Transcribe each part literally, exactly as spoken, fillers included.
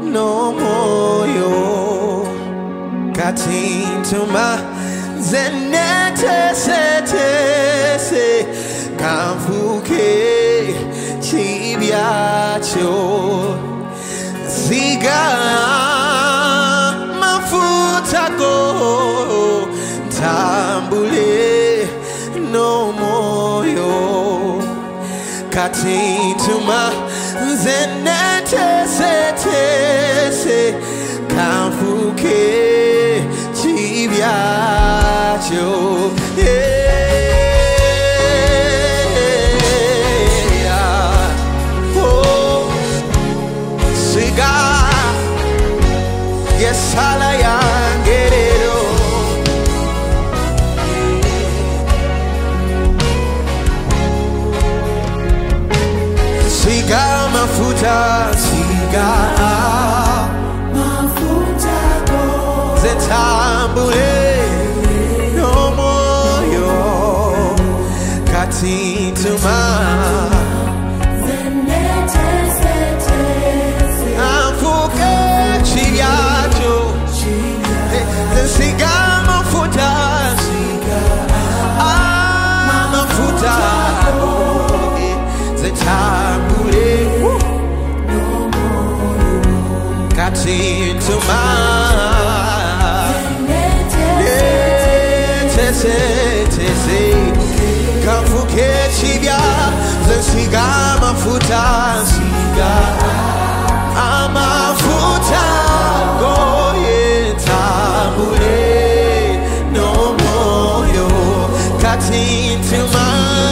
no moyo katintuma zenetese kamfuke chibyacho siga mafuta go tambule no moyo katintuma zenetese kamfuke chibyacho yeah. Oh, siga yesala yangerero siga mafuta siga mafuta go zetambule no moyo katintuma amfuke chibyacho siga mafuta ah mafuta zetambule katintuma tese tese kamfuke chibya siga mafuta siga amafuta goye tambule no moyo katintuma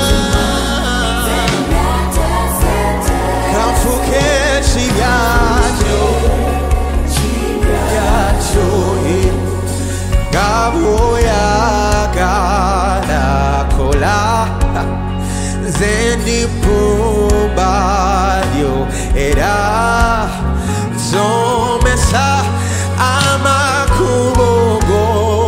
kamfuke chibyacho chibyacho gaboya gala kola zendi pumbadio era zomesa amakubogo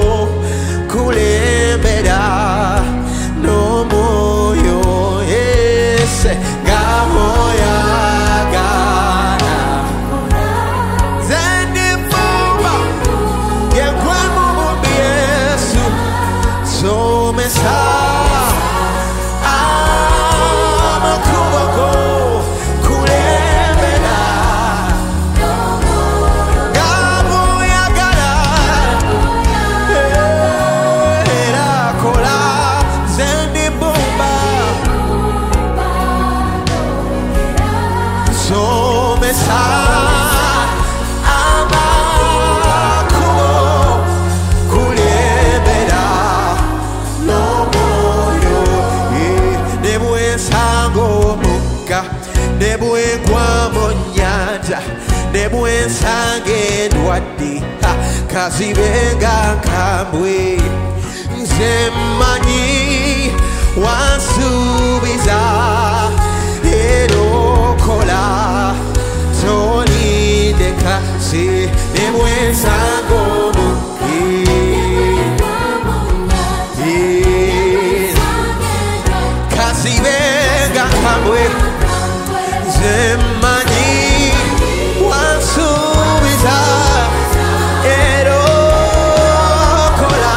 kulembera no moyo ese gaboya gala zendi pumba yekwemu mubiesu zomesa Nebwe kwa monyanja nebwe sange ndwadi kazibenga kambwe nzemanyi wansubiza erokola tonideka si nebwe sango muki kazibenga kambwe zemanyi wansubiza erokola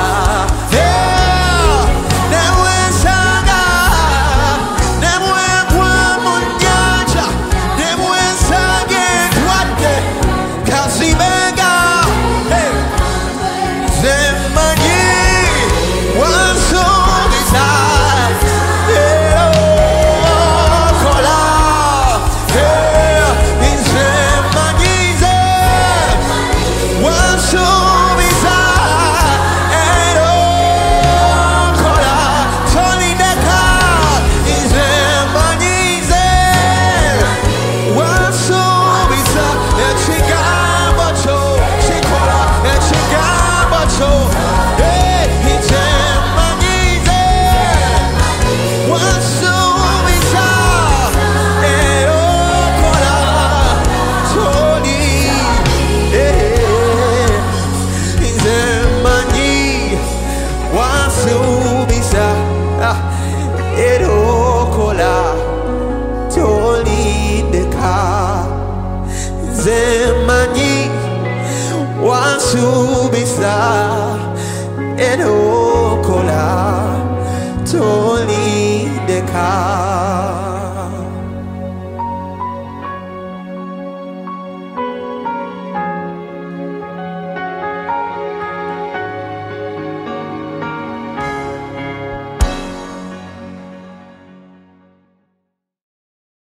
nebwensanga nebwegwa mu nnyanja nebwensanga endwadde kazibenga Kola, Eno